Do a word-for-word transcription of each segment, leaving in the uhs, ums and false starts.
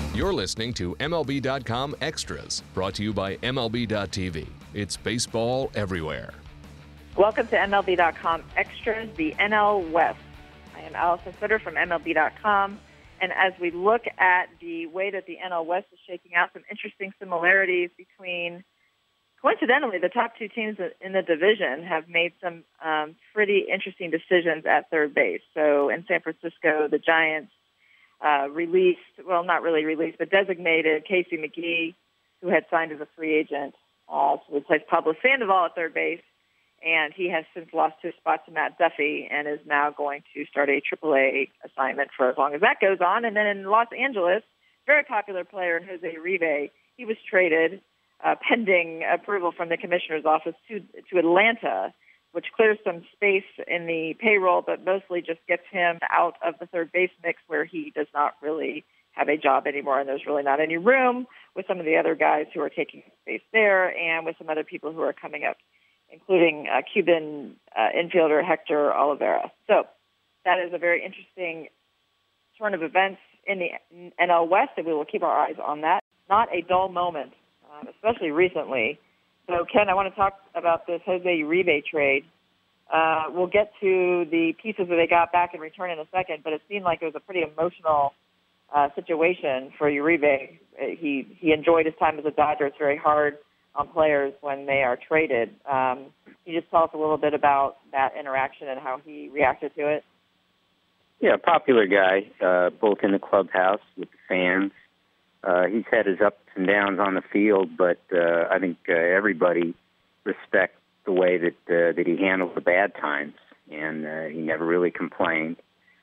You're listening to M L B dot com Extras, brought to you by M L B dot T V. It's baseball everywhere. Welcome to M L B dot com Extras, the N L West. I am Allison Fitter from M L B dot com, and as we look at the way that the N L West is shaking out, some interesting similarities between, coincidentally, the top two teams in the division have made some um, pretty interesting decisions at third base. So in San Francisco, the Giants uh, released, well, not really released, but designated Casey McGee, who had signed as a free agent, uh, to replace Pablo Sandoval at third base. And he has since lost his spot to Matt Duffy and is now going to start a triple A assignment for as long as that goes on. And then in Los Angeles, very popular player in Jose Uribe, he was traded uh, pending approval from the commissioner's office to to Atlanta, which clears some space in the payroll, but mostly just gets him out of the third base mix where he does not really have a job anymore. And there's really not any room with some of the other guys who are taking space there and with some other people who are coming up, including uh, Cuban uh, infielder Hector Olivera. So that is a very interesting turn of events in the N L West, and we will keep our eyes on that. Not a dull moment, um, especially recently. So, Ken, I want to talk about this Jose Uribe trade. Uh, we'll get to the pieces that they got back in return in a second, but it seemed like it was a pretty emotional uh, situation for Uribe. He, he enjoyed his time as a Dodger. It's very hard on players when they are traded. Um, can you just tell us a little bit about that interaction and how he reacted to it? Yeah, popular guy, uh, both in the clubhouse with the fans. Uh, he's had his ups and downs on the field, but uh, I think uh, everybody respects the way that uh, that he handled the bad times, and uh, he never really complained.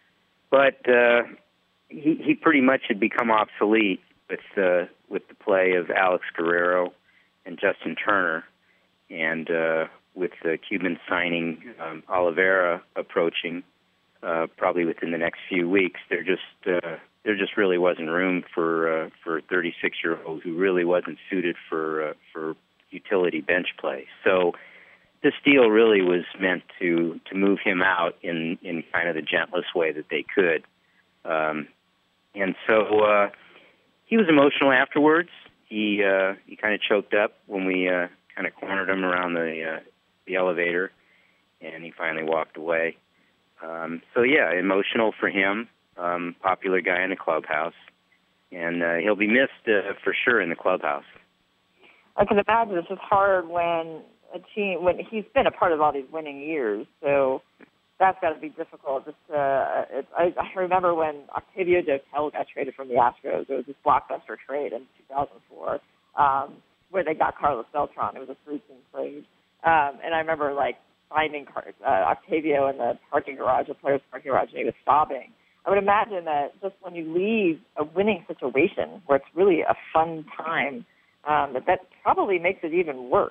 But uh, he he pretty much had become obsolete with uh, with the play of Alex Guerrero and Justin Turner, and uh, with the Cuban signing um, Olivera approaching, uh, probably within the next few weeks, there just uh, there just really wasn't room for uh, for a thirty-six-year-old who really wasn't suited for uh, for utility bench play. So this deal really was meant to to move him out in in kind of the gentlest way that they could, um, and so uh, he was emotional afterwards. He uh, he kind of choked up when we uh, kind of cornered him around the uh, the elevator, and he finally walked away. Um, so yeah, emotional for him. Um, popular guy in the clubhouse, and uh, he'll be missed uh, for sure in the clubhouse. I can imagine this is hard when a team when he's been a part of all these winning years. So that's got to be difficult. Just uh, it, I, I remember when Octavio Dotel got traded from the Astros. It was this blockbuster trade in two thousand four, um, where they got Carlos Beltran. It was a three-team trade, um, and I remember like finding Car- uh, Octavio in the parking garage, the players' parking garage, and he was sobbing. I would imagine that just when you leave a winning situation where it's really a fun time, um, that that probably makes it even worse.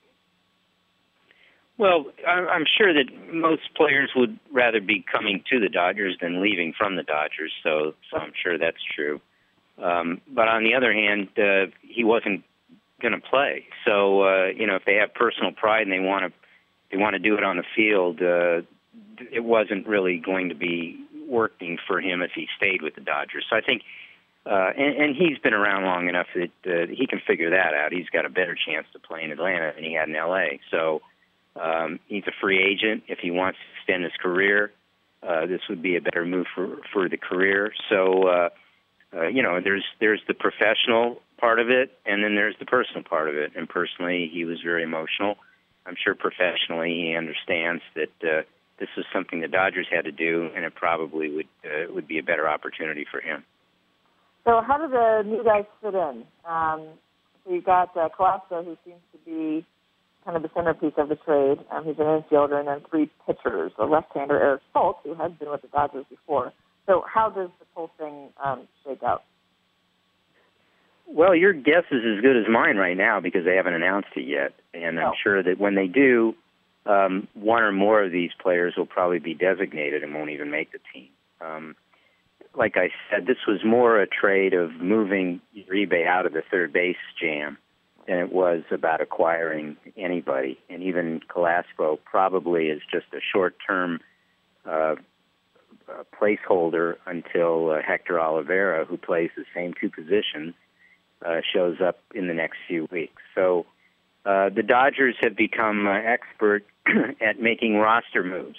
Well, I'm sure that most players would rather be coming to the Dodgers than leaving from the Dodgers, so so I'm sure that's true. Um, but on the other hand, uh, he wasn't going to play. So uh, you know, if they have personal pride and they want to they want to do it on the field, uh, it wasn't really going to be working for him if he stayed with the Dodgers. So I think, uh, and, and he's been around long enough that uh, he can figure that out. He's got a better chance to play in Atlanta than he had in L A. So um, he's a free agent. If he wants to extend his career, uh, this would be a better move for for the career. So uh, uh, you know, there's there's the professional part of it, and then there's the personal part of it. And personally, he was very emotional. I'm sure professionally he understands that uh, this was something the Dodgers had to do, and it probably would uh, would be a better opportunity for him. So how do the new guys fit in? Um, so you've got uh, Colasco, who seems to be kind of the centerpiece of the trade. Um, he's an infielder, and then three pitchers. A left-hander, Eric Stoltz, who has been with the Dodgers before. So how does this whole thing um, shake out? Well, your guess is as good as mine right now because they haven't announced it yet. And I'm no. sure that when they do, um, one or more of these players will probably be designated and won't even make the team. Um, like I said, this was more a trade of moving Uribe out of the third base jam than it was about acquiring anybody. And even Colasco probably is just a short-term uh, a placeholder until uh, Hector Olivera, who plays the same two positions, uh, shows up in the next few weeks. So uh, the Dodgers have become uh, expert at making roster moves.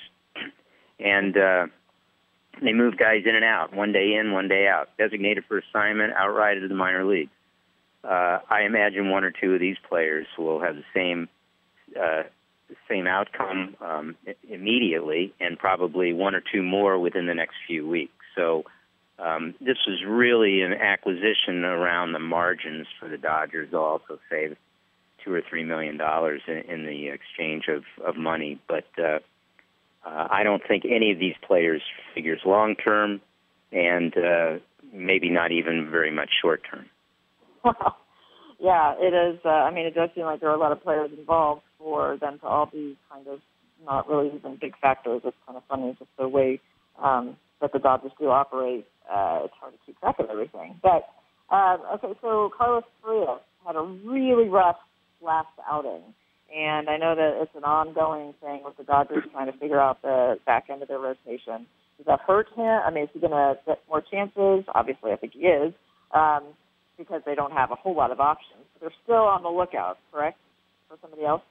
And uh, they move guys in and out, one day in, one day out, designated for assignment, outright to the minor leagues. Uh, I imagine one or two of these players will have the same uh, the same outcome um, immediately, and probably one or two more within the next few weeks. So um, this was really an acquisition around the margins for the Dodgers. They'll also save two or three million dollars in, in the exchange of, of money, but uh, uh, I don't think any of these players figures long term, and uh, maybe not even very much short term. Wow. Yeah, it is. Uh, I mean, it does seem like there are a lot of players involved for them to all be kind of not really even big factors. It's kind of funny, just the way um, that the Dodgers do operate. Uh, it's hard to keep track of everything. But, uh, okay, so Carlos Correa had a really rough last outing. And I know that it's an ongoing thing with the Dodgers trying to figure out the back end of their rotation. Does that hurt him? I mean, is he going to get more chances? Obviously, I think he is. Um, because they don't have a whole lot of options. They're still on the lookout, correct, for somebody else?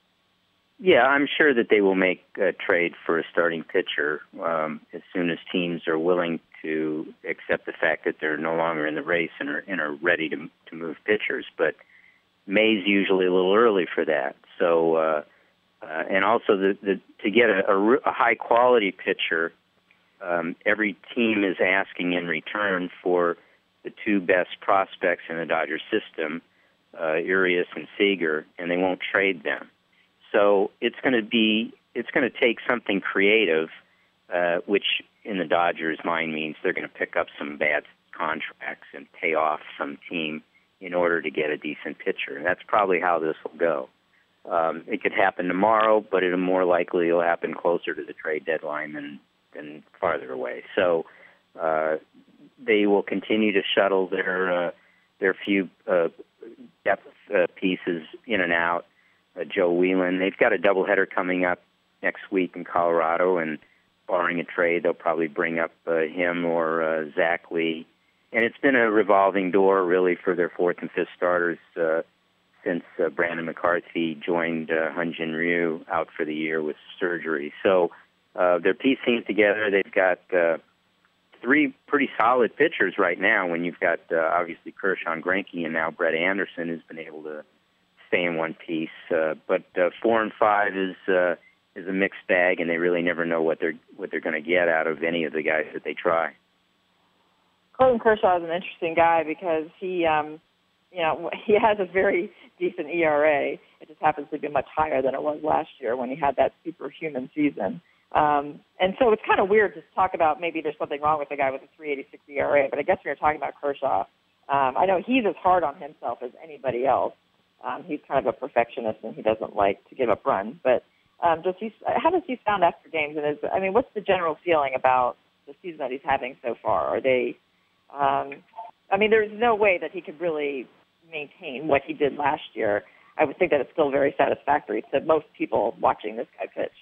Yeah, I'm sure that they will make a trade for a starting pitcher um, as soon as teams are willing to accept the fact that they're no longer in the race and are, and are ready to, to move pitchers. But May's usually a little early for that. So, uh, uh, and also the, the, to get a, a, a high-quality pitcher, um, every team is asking in return for the two best prospects in the Dodgers system, uh, Urias and Seager, and they won't trade them. So it's going to be, it's going to take something creative, uh, which in the Dodgers' mind means they're going to pick up some bad contracts and pay off some team in order to get a decent pitcher. And that's probably how this will go. Um, it could happen tomorrow, but it'll more likely it'll happen closer to the trade deadline than, than farther away. So, uh, they will continue to shuttle their uh, their few uh, depth uh, pieces in and out. Uh, Joe Whelan, they've got a doubleheader coming up next week in Colorado, and barring a trade, they'll probably bring up uh, him or uh, Zach Lee. And it's been a revolving door, really, for their fourth and fifth starters uh, since uh, Brandon McCarthy joined uh, Hyun-Jin Ryu out for the year with surgery. So uh, they're piecing together. They've got Uh, three pretty solid pitchers right now when you've got uh, obviously Kershaw and Greinke and now Brett Anderson who's been able to stay in one piece. Uh, but uh, four and five is uh, is a mixed bag, and they really never know what they're what they're going to get out of any of the guys that they try. Clayton Kershaw is an interesting guy because he, um, you know, he has a very decent E R A. It just happens to be much higher than it was last year when he had that superhuman season. Um, and so it's kind of weird to talk about maybe there's something wrong with the guy with a three eighty-six E R A, but I guess when you're talking about Kershaw, um, I know he's as hard on himself as anybody else. Um, he's kind of a perfectionist, and he doesn't like to give up runs. But um, does he, how does he sound after games? And is, I mean, what's the general feeling about the season that he's having so far? Are they, um, I mean, there's no way that he could really maintain what he did last year. I would think that it's still very satisfactory to most people watching this guy pitch.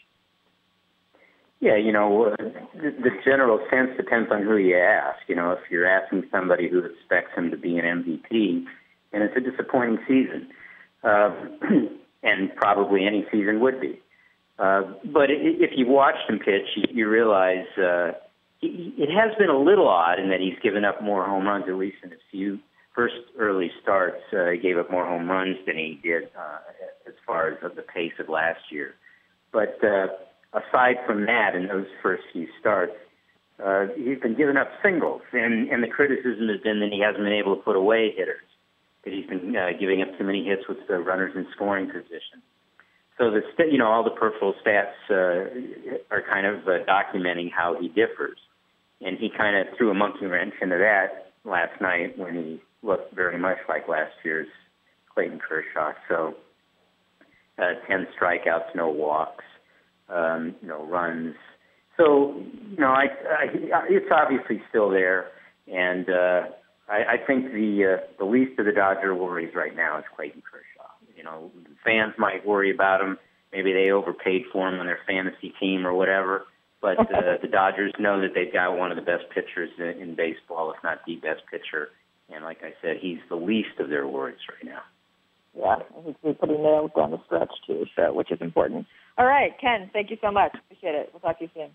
Yeah, you know, uh, the, the general sense depends on who you ask. You know, if you're asking somebody who expects him to be an M V P, and it's a disappointing season, uh, and probably any season would be. Uh, but if you watched him pitch, you, you realize uh, he, it has been a little odd in that he's given up more home runs, at least in his few first early starts. Uh, he gave up more home runs than he did uh, as far as the pace of last year. But uh, aside from that, in those first few starts, uh, he's been giving up singles, and, and the criticism has been that he hasn't been able to put away hitters, that he's been uh, giving up too many hits with the runners in scoring position. So the st- you know all the peripheral stats uh, are kind of uh, documenting how he differs, and he kind of threw a monkey wrench into that last night when he looked very much like last year's Clayton Kershaw. So uh, ten strikeouts, no walks. Um, you know, runs. So, you know, I, I, it's obviously still there, and uh, I, I think the uh, the least of the Dodger worries right now is Clayton Kershaw. You know, fans might worry about him. Maybe they overpaid for him on their fantasy team or whatever. But uh, the Dodgers know that they've got one of the best pitchers in, in baseball, if not the best pitcher. And like I said, he's the least of their worries right now. Yeah, he's been pretty nailed down the stretch, too, so which is important. All right, Ken, thank you so much. Appreciate it. We'll talk to you soon.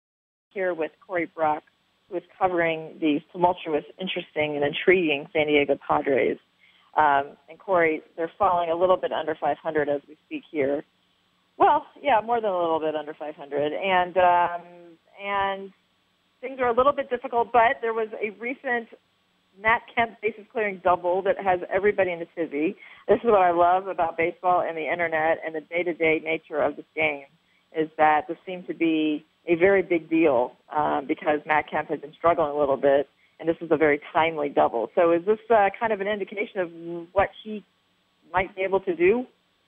Here with Corey Brock, who is covering the tumultuous, interesting, and intriguing San Diego Padres. Um, and Corey, they're falling a little bit under five hundred as we speak here. Well, yeah, more than a little bit under five hundred. And um, and things are a little bit difficult, but there was a recent Matt Kemp bases clearing double that has everybody in a tizzy. This is what I love about baseball and the internet and the day-to-day nature of this game, is that this seemed to be a very big deal um, because Matt Kemp has been struggling a little bit, and this is a very timely double. So is this uh, kind of an indication of what he might be able to do?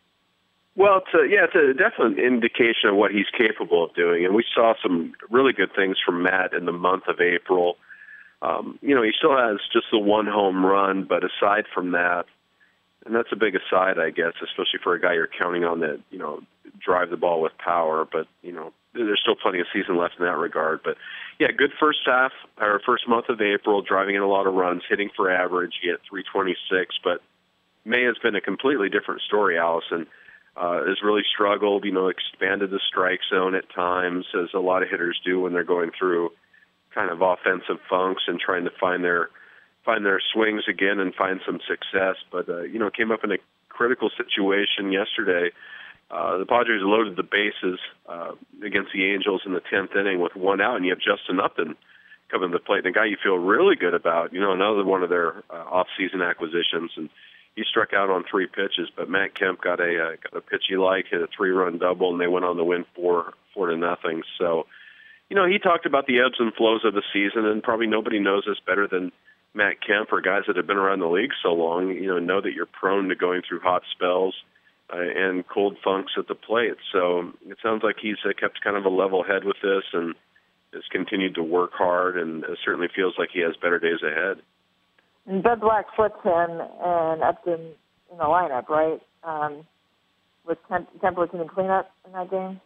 Well, it's a, yeah, it's a definite indication of what he's capable of doing, and we saw some really good things from Matt in the month of April. Um, you know, he still has just the one home run, but aside from that, and that's a big aside, I guess, especially for a guy you're counting on that, you know, drive the ball with power, but, you know, there's still plenty of season left in that regard. But, yeah, good first half, or first month of April, driving in a lot of runs, hitting for average. He had three twenty-six, but May has been a completely different story, Allison. Uh, has really struggled, you know, expanded the strike zone at times, as a lot of hitters do when they're going through kind of offensive funks and trying to find their find their swings again and find some success. But, uh, you know, came up in a critical situation yesterday. Uh, the Padres loaded the bases uh, against the Angels in the tenth inning with one out, and you have Justin Upton coming to the plate, the guy you feel really good about, you know, another one of their uh, off-season acquisitions. And he struck out on three pitches, but Matt Kemp got a uh, got a pitch he liked, hit a three-run double, and they went on to win four four to nothing. So, you know, he talked about the ebbs and flows of the season, and probably nobody knows this better than Matt Kemp or guys that have been around the league so long. You know, know that you're prone to going through hot spells uh, and cold funks at the plate. So it sounds like he's uh, kept kind of a level head with this and has continued to work hard, and uh, certainly feels like he has better days ahead. And Bud Black flipped him and Upton in the lineup, right? Um, was Kemp, Kemp was in cleanup in that game?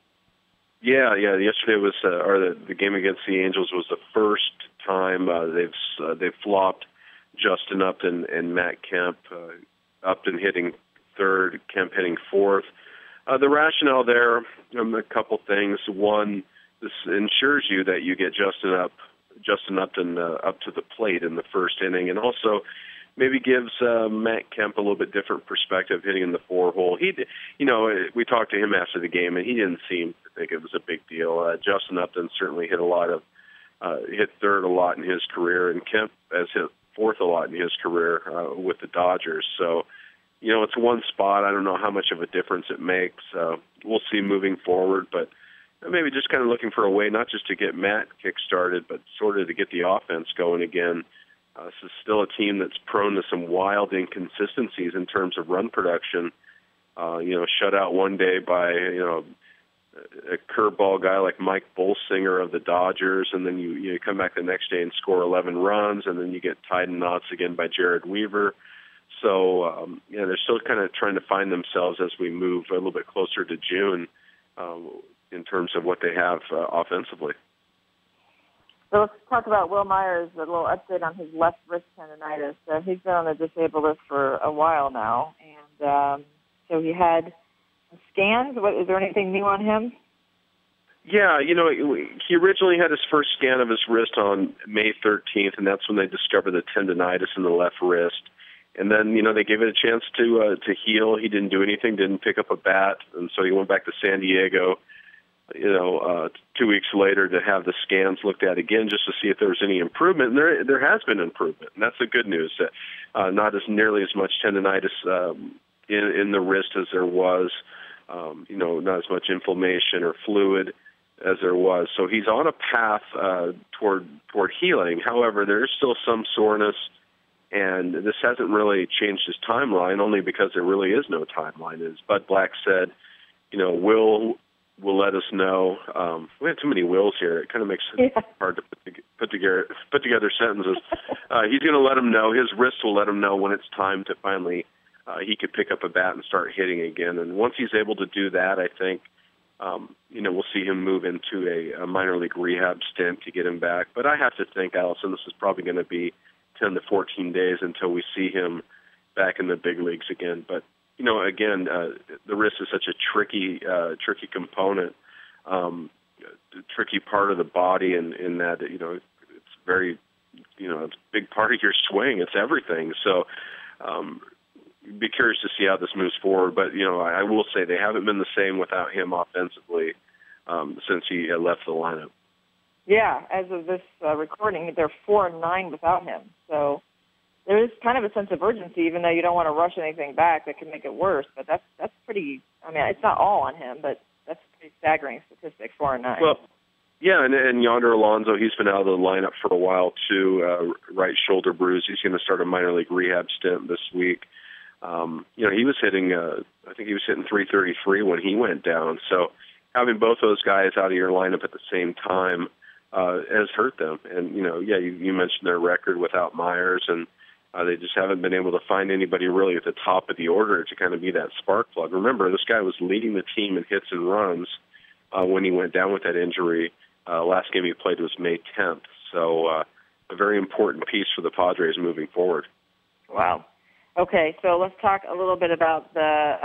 Yeah, yeah. Yesterday was, uh, or the, the game against the Angels was the first time uh, they've uh, they've flopped Justin Upton and Matt Kemp. Uh, Upton hitting third, Kemp hitting fourth. Uh, the rationale there, um, a couple things. One, this ensures you that you get Justin up, Justin Upton uh, up to the plate in the first inning, and also maybe gives uh, Matt Kemp a little bit different perspective hitting in the four hole. He, you know, we talked to him after the game, and he didn't seem to think it was a big deal. Uh, Justin Upton certainly hit a lot of, uh, hit third a lot in his career, and Kemp has hit fourth a lot in his career uh, with the Dodgers. So, you know, it's one spot. I don't know how much of a difference it makes. Uh, we'll see moving forward, but maybe just kind of looking for a way not just to get Matt kick-started, but sort of to get the offense going again. Uh, this is still a team that's prone to some wild inconsistencies in terms of run production. Uh, you know, shut out one day by, you know, a curveball guy like Mike Bolsinger of the Dodgers, and then you, you come back the next day and score eleven runs, and then you get tied in knots again by Jared Weaver. So, um, yeah, they're still kind of trying to find themselves as we move a little bit closer to June uh, in terms of what they have uh, offensively. So let's talk about Will Myers, a little update on his left wrist tendonitis. Uh, he's been on the disabled list for a while now, and um, so he had scans. What, is there anything new on him? Yeah, you know, he originally had his first scan of his wrist on May thirteenth, and that's when they discovered the tendonitis in the left wrist. And then, you know, they gave it a chance to uh, to heal. He didn't do anything, didn't pick up a bat, and so he went back to San Diego, you know, uh, two weeks later to have the scans looked at again just to see if there was any improvement. And there there has been improvement, and that's the good news. Uh, not as nearly as much tendonitis um, in, in the wrist as there was, um, you know, not as much inflammation or fluid as there was. So he's on a path uh, toward toward healing. However, there is still some soreness, and this hasn't really changed his timeline, only because there really is no timeline. As Bud Black said, you know, Will will let us know. Um, we have too many wills here. It kind of makes it yeah. hard to put, to, put together put together sentences. Uh, he's going to let him know. His wrist will let him know when it's time to finally uh, he could pick up a bat and start hitting again. And once he's able to do that, I think um, you know, we'll see him move into a, a minor league rehab stint to get him back. But I have to think, Allison, this is probably going to be ten to fourteen days until we see him back in the big leagues again. But, you know, again, uh, the wrist is such a tricky, uh, tricky component, um, tricky part of the body, and in, in that, you know, it's very, you know, it's a big part of your swing. It's everything. So, um, be curious to see how this moves forward. But, you know, I, I will say they haven't been the same without him offensively um, since he uh, left the lineup. Yeah, as of this uh, recording, they're four and nine without him. So there is kind of a sense of urgency, even though you don't want to rush anything back that can make it worse. But that's that's pretty. I mean, it's not all on him, but that's a pretty staggering statistic. Four and nine. Well, yeah, and, and Yonder Alonso, he's been out of the lineup for a while too. Uh, right shoulder bruise. He's going to start a minor league rehab stint this week. Um, you know, he was hitting. Uh, I think he was hitting three thirty-three when he went down. So having both those guys out of your lineup at the same time uh, has hurt them. And, you know, yeah, you, you mentioned their record without Myers, and uh, they just haven't been able to find anybody really at the top of the order to kind of be that spark plug. Remember, this guy was leading the team in hits and runs uh, when he went down with that injury. Uh, last game he played was May tenth. So uh, a very important piece for the Padres moving forward. Wow. Okay, so let's talk a little bit about the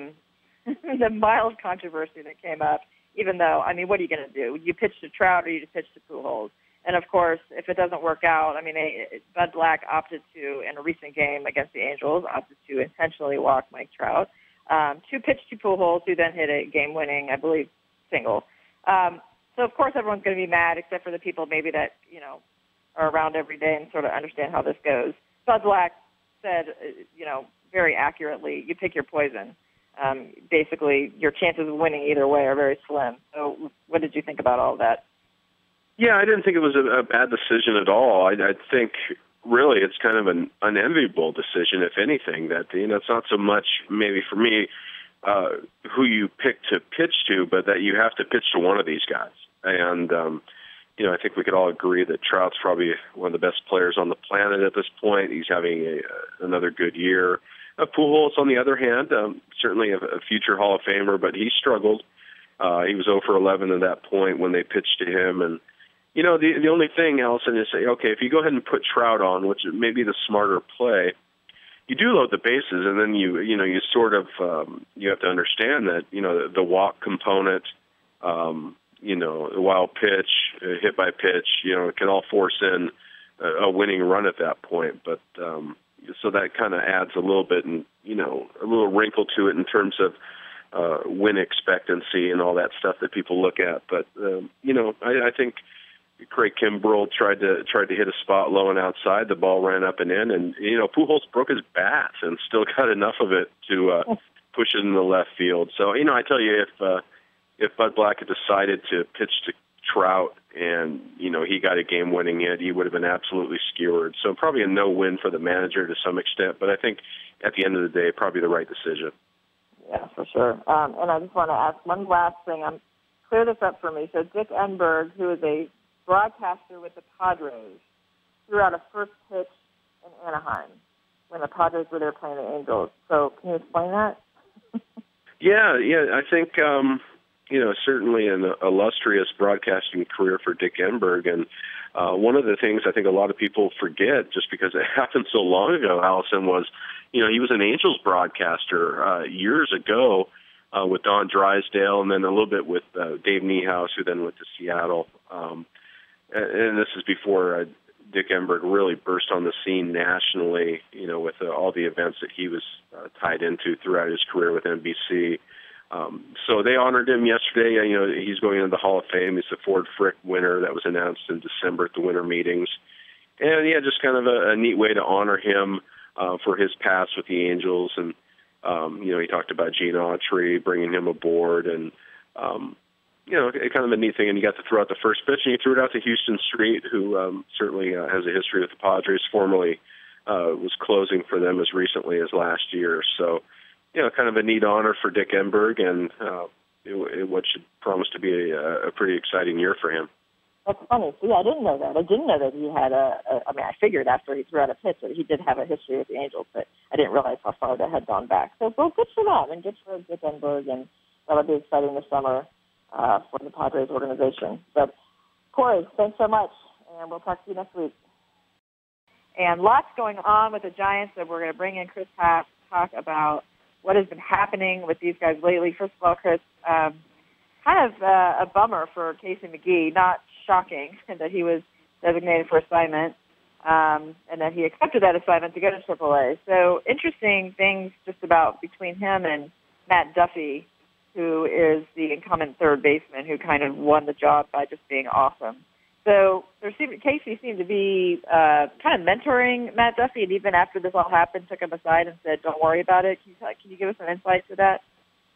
um, the mild controversy that came up. Even though, I mean, what are you going to do? You pitch to Trout or you pitch to Pujols? And, of course, if it doesn't work out, I mean, they, Bud Black opted to, in a recent game against the Angels, opted to intentionally walk Mike Trout, um, to pitch to Pujols, who then hit a game-winning, I believe, single. Um, so, of course, everyone's going to be mad, except for the people maybe that, you know, are around every day and sort of understand how this goes. Bud Black said, you know, very accurately, you pick your poison. Um, basically, your chances of winning either way are very slim. So what did you think about all of that? Yeah, I didn't think it was a, a bad decision at all. I, I think really it's kind of an unenviable decision, if anything, that, you know, it's not so much maybe for me uh, who you pick to pitch to, but that you have to pitch to one of these guys. And, um, you know, I think we could all agree that Trout's probably one of the best players on the planet at this point. He's having a, another good year. Uh, Pujols, on the other hand, um, certainly a, a future Hall of Famer, but he struggled. Uh, he was zero for eleven at that point when they pitched to him. And, you know, the the only thing, Allison, is say, okay, if you go ahead and put Trout on, which may be the smarter play, you do load the bases, and then you, you know, you sort of, um, you have to understand that, you know, the, the walk component, um, you know, the wild pitch, uh, hit by pitch, you know, it can all force in a, a winning run at that point. But um, so that kind of adds a little bit, and you know, a little wrinkle to it in terms of uh, win expectancy and all that stuff that people look at. But um, you know, I, I think Craig Kimbrell tried to tried to hit a spot low and outside. The ball ran up and in, and you know, Pujols broke his bat and still got enough of it to uh, push it in the left field. So you know, I tell you, if uh, if Bud Black had decided to pitch to Trout and, you know, he got a game-winning hit, he would have been absolutely skewered. So probably a no-win for the manager to some extent, but I think at the end of the day, probably the right decision. Yeah, for sure. Um, and I just want to ask one last thing. I'm clear this up for me. So Dick Enberg, who is a broadcaster with the Padres, threw out a first pitch in Anaheim when the Padres were there playing the Angels. So can you explain that? yeah, yeah, I think... Um, you know, certainly an illustrious broadcasting career for Dick Enberg. And uh, one of the things I think a lot of people forget, just because it happened so long ago, Allison, was, you know, he was an Angels broadcaster uh, years ago uh, with Don Drysdale, and then a little bit with uh, Dave Niehaus, who then went to Seattle. Um, and, and this is before uh, Dick Enberg really burst on the scene nationally, you know, with uh, all the events that he was uh, tied into throughout his career with N B C. Um, so they honored him yesterday. You know, he's going into the Hall of Fame. He's the Ford Frick winner that was announced in December at the winter meetings. And, yeah, just kind of a, a neat way to honor him uh, for his past with the Angels. And, um, you know, he talked about Gene Autry, bringing him aboard. And, um, you know, kind of a neat thing. And he got to throw out the first pitch, and he threw it out to Houston Street, who um, certainly uh, has a history with the Padres, formerly uh, was closing for them as recently as last year. So, you know, kind of a neat honor for Dick Enberg, and uh, it, it, what should promise to be a, a pretty exciting year for him. That's funny. See, I didn't know that. I didn't know that he had a, a – I mean, I figured after he threw out a pitch that he did have a history with the Angels, but I didn't realize how far that had gone back. So, well, good for them, and good for Dick Enberg, and that'll be exciting this summer. uh, for the Padres organization. So, Corey, thanks so much, and we'll talk to you next week. And lots going on with the Giants, so we're going to bring in Chris Happ to talk about what has been happening with these guys lately. First of all, Chris, um, kind of uh, a bummer for Casey McGee, not shocking that he was designated for assignment, um, and that he accepted that assignment to go to triple A. So interesting things just about between him and Matt Duffy, who is the incumbent third baseman who kind of won the job by just being awesome. So there seemed, Casey seemed to be uh, kind of mentoring Matt Duffy, and even after this all happened, took him aside and said, don't worry about it. Can you, can you give us some insight to that?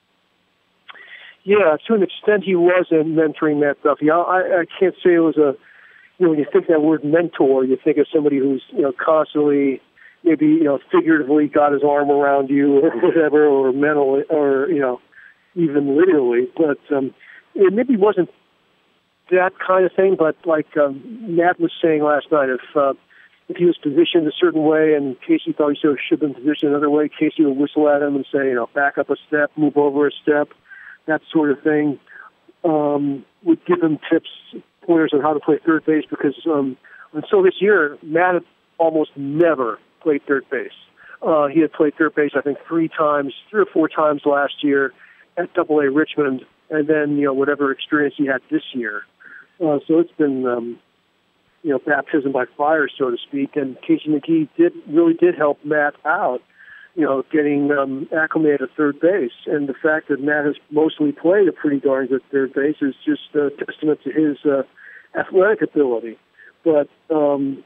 Yeah, to an extent he wasn't mentoring Matt Duffy. I, I can't say it was a, you know, when you think that word mentor, you think of somebody who's, you know, constantly maybe, you know, figuratively got his arm around you or whatever, or mentally, or, you know, even literally. But um, it maybe wasn't that kind of thing, but like um, Matt was saying last night, if uh, if he was positioned a certain way and Casey thought he should have been positioned another way, Casey would whistle at him and say, you know, back up a step, move over a step, that sort of thing. Um, would give him tips, pointers on how to play third base, because um, until this year, Matt had almost never played third base. Uh, he had played third base, I think, three times, three or four times last year at Double A Richmond, and then, you know, whatever experience he had this year. Uh, so it's been, um, you know, baptism by fire, so to speak. And Casey McGee did really did help Matt out, you know, getting um, acclimated at third base. And the fact that Matt has mostly played a pretty darn good third base is just a testament to his uh, athletic ability. But um,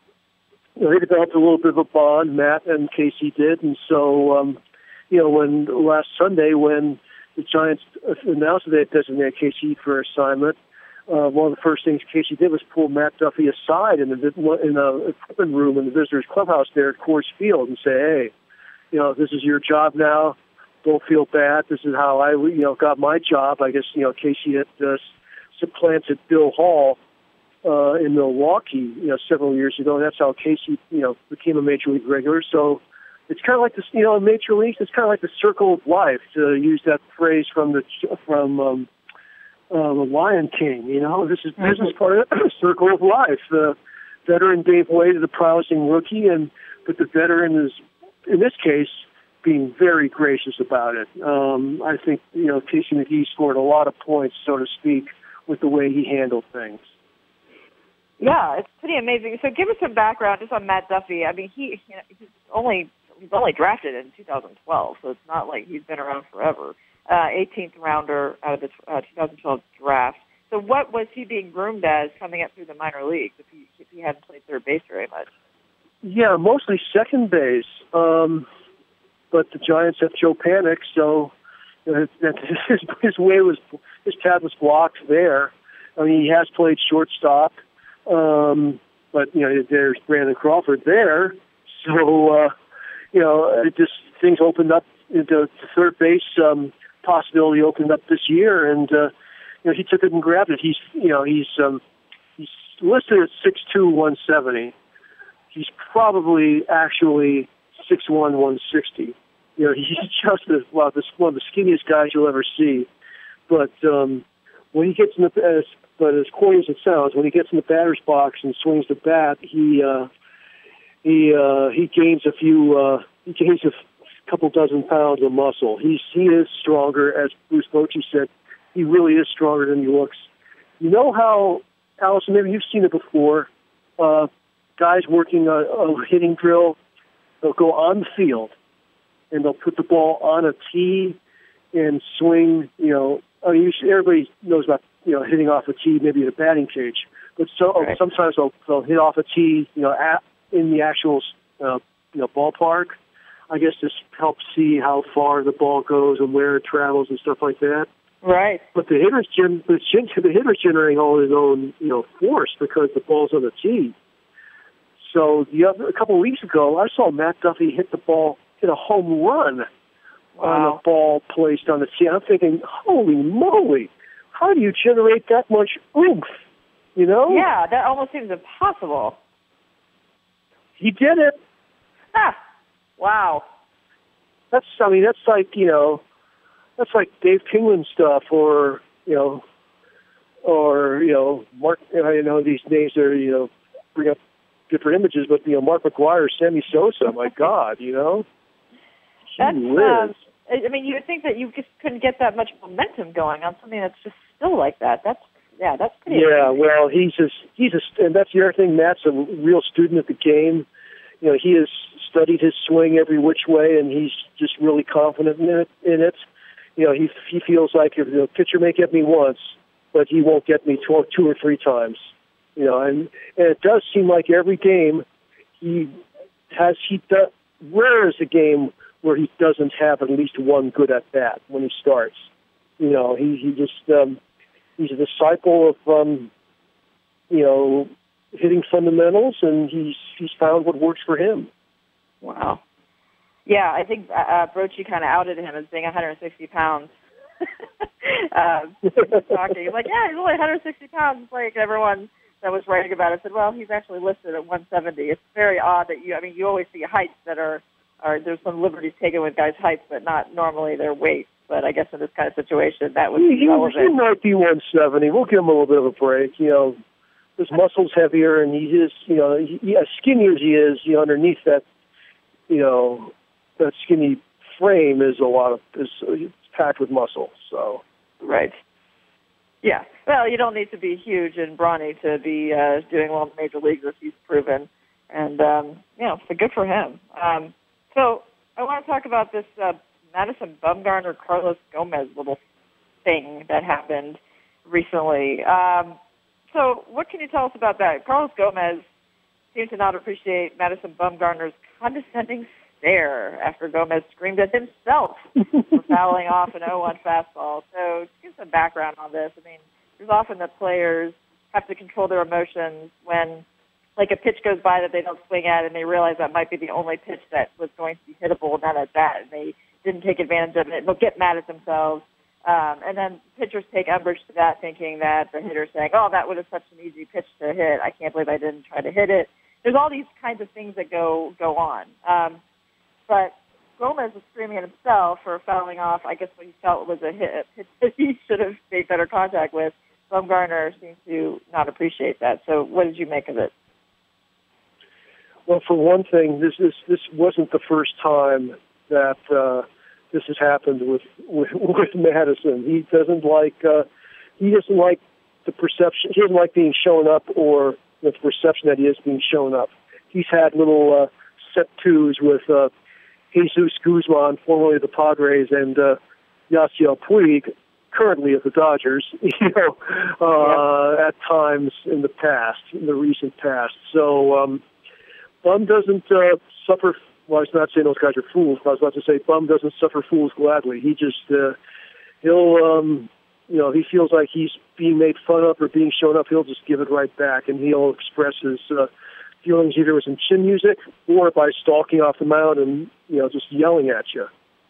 you know, they developed a little bit of a bond, Matt and Casey did. And so, um, you know, when last Sunday when the Giants announced that they had designated Casey for assignment, Uh, one of the first things Casey did was pull Matt Duffy aside in the in the equipment room in the visitors' clubhouse there at Coors Field and say, "Hey, you know, this is your job now. Don't feel bad. This is how I, you know, got my job. I guess, you know, Casey had uh, supplanted Bill Hall uh, in Milwaukee, you know, several years ago. And that's how Casey, you know, became a major league regular. So it's kind of like this, you know, in major leagues, it's kind of like the circle of life, to use that phrase from the from." Um, Uh, the Lion King, you know, this is this is part of the circle of life. The veteran gave way to the promising rookie, and but the veteran is, in this case, being very gracious about it. Um, I think, you know, Casey McGee scored a lot of points, so to speak, with the way he handled things. Yeah, it's pretty amazing. So give us some background just on Matt Duffy. I mean, he you know, he's only he's only drafted in two thousand twelve, so it's not like he's been around forever. Uh, eighteenth rounder out of the uh, two thousand twelve draft. So what was he being groomed as coming up through the minor leagues if he, if he hadn't played third base very much? Yeah, mostly second base. Um, but the Giants have Joe Panik, so you know, his, his way was, his path was blocked there. I mean, he has played shortstop, um, but, you know, there's Brandon Crawford there. So, uh, you know, it just, things opened up into third base. Um, possibility opened up this year, and uh, you know, he took it and grabbed it. He's, you know, he's um, he's listed at six two, one seventy. He's probably actually six one, one sixty. You know, he's just a, well, this one of the skinniest guys you'll ever see. But um, when he gets in the, as, but as corny as it sounds, when he gets in the batter's box and swings the bat, he uh, he uh, he gains a few, uh, he gains a couple dozen pounds of muscle. He's he is stronger, as Bruce Bochy said. He really is stronger than he looks. You know how, Allison, maybe you've seen it before. Uh, guys working a, a hitting drill, they'll go on the field and they'll put the ball on a tee and swing. You know, I mean, you should, everybody knows about, you know, hitting off a tee, maybe in a batting cage. But so right. sometimes they'll, they'll hit off a tee, you know, at, in the actual uh, you know ballpark. I guess this helps see how far the ball goes and where it travels and stuff like that. Right. But the hitter's gen- the, the hitter's generating all his own, you know, force because the ball's on the tee. So the other, a couple of weeks ago, I saw Matt Duffy hit the ball, hit a home run wow. on a ball placed on the tee. I'm thinking, holy moly, how do you generate that much oomph? You know? Yeah, that almost seems impossible. He did it. Ah. Wow. That's, I mean, that's like, you know, that's like Dave Kingman stuff or, you know, or, you know, Mark, I know these names are, you know, bring up different images, but, you know, Mark McGwire, Sammy Sosa, my God, you know? That's, um, I mean, you would think that you just couldn't get that much momentum going on something that's just still like that. That's, yeah, that's pretty Yeah, amazing. well, he's just, he's a, and that's the other thing, Matt's a real student of the game. You know, he has studied his swing every which way, and he's just really confident in it. In it. You know, he he feels like if the pitcher may get me once, but he won't get me two, two or three times. You know, and, and it does seem like every game he has, he does, rare is a game where he doesn't have at least one good at bat when he starts. You know, he, he just, um, he's a disciple of, um, you know, hitting fundamentals, and he's, he's found what works for him. Wow. Yeah, I think uh, Brochi kind of outed him as being one hundred sixty pounds. uh, talking. He's like, yeah, he's only one hundred sixty pounds. It's like everyone that was writing about it said, well, he's actually listed at one seventy. It's very odd that you, I mean, you always see heights that are, are there's some liberties taken with guys' heights, but not normally their weight. But I guess in this kind of situation, that would be he, relevant. He might be one seventy. We'll give him a little bit of a break. You know, his muscle's heavier, and he is, you know, he, as skinny as he is, you know, underneath that, you know, that skinny frame is a lot of is it's packed with muscle. So right. Yeah. Well, you don't need to be huge and brawny to be uh, doing well in the major leagues, as he's proven. And, um, you know, so good for him. Um, so I want to talk about this uh, Madison Bumgarner, Carlos Gomez little thing that happened recently. Um, so what can you tell us about that? Carlos Gomez seemed to not appreciate Madison Bumgarner's condescending stare after Gomez screamed at himself for fouling off an oh one fastball. So to give some background on this, I mean, there's often that players have to control their emotions when, like, a pitch goes by that they don't swing at and they realize that might be the only pitch that was going to be hittable, not at bat, and they didn't take advantage of it. They'll get mad at themselves. Um, and then pitchers take umbrage to that, thinking that the hitter's saying, oh, that was such an easy pitch to hit. I can't believe I didn't try to hit it. There's all these kinds of things that go go on. Um, but Gomez was screaming at himself for fouling off, I guess, what he felt was a hit, a pitch that he should have made better contact with. Bumgarner seems to not appreciate that. So what did you make of it? Well, for one thing, this is this wasn't the first time that uh, this has happened with, with with Madison. He doesn't like uh, he doesn't like the perception. He doesn't like being shown up, or the perception that he is being shown up. He's had little uh, set twos with uh, Jesus Guzman, formerly of the Padres, and uh, Yasiel Puig, currently at the Dodgers. You know, uh, yeah. At times in the past, in the recent past. So. Um, Bum doesn't uh, suffer, well, I was not saying those guys are fools, but I was about to say Bum doesn't suffer fools gladly. He just, uh, he'll, um, you know, he feels like he's being made fun of or being shown up, he'll just give it right back, and he'll express his uh, feelings either with some chin music or by stalking off the mound and, you know, just yelling at you.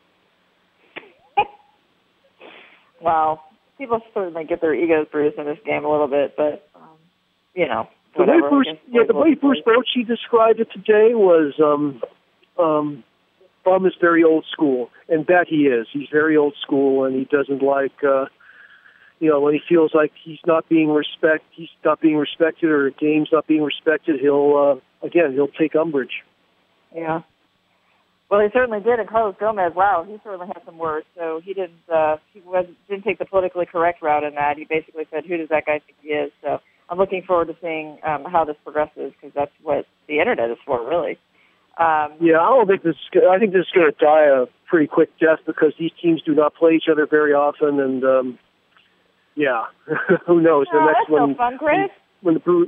Wow. People certainly get their egos bruised in this game a little bit, but, um, you know. The way, Bruce, yeah, the way Bruce Bochy described it today was um, um, Bum is very old school, and that he is. He's very old school, and he doesn't like, uh, you know, when he feels like he's not being respect, he's not being respected, or a game's not being respected. He'll uh, again, he'll take umbrage. Yeah. Well, he certainly did, and Carlos Gomez, wow, he certainly had some words. So he didn't, uh, he was didn't take the politically correct route in that. He basically said, "Who does that guy think he is?" So. I'm looking forward to seeing um, how this progresses, because that's what the internet is for, really. Um, yeah, I don't think this. I think this is going to die a pretty quick death, because these teams do not play each other very often, and um, yeah, who knows? No, the next that's one, no fun, Chris. When, when the Brewers,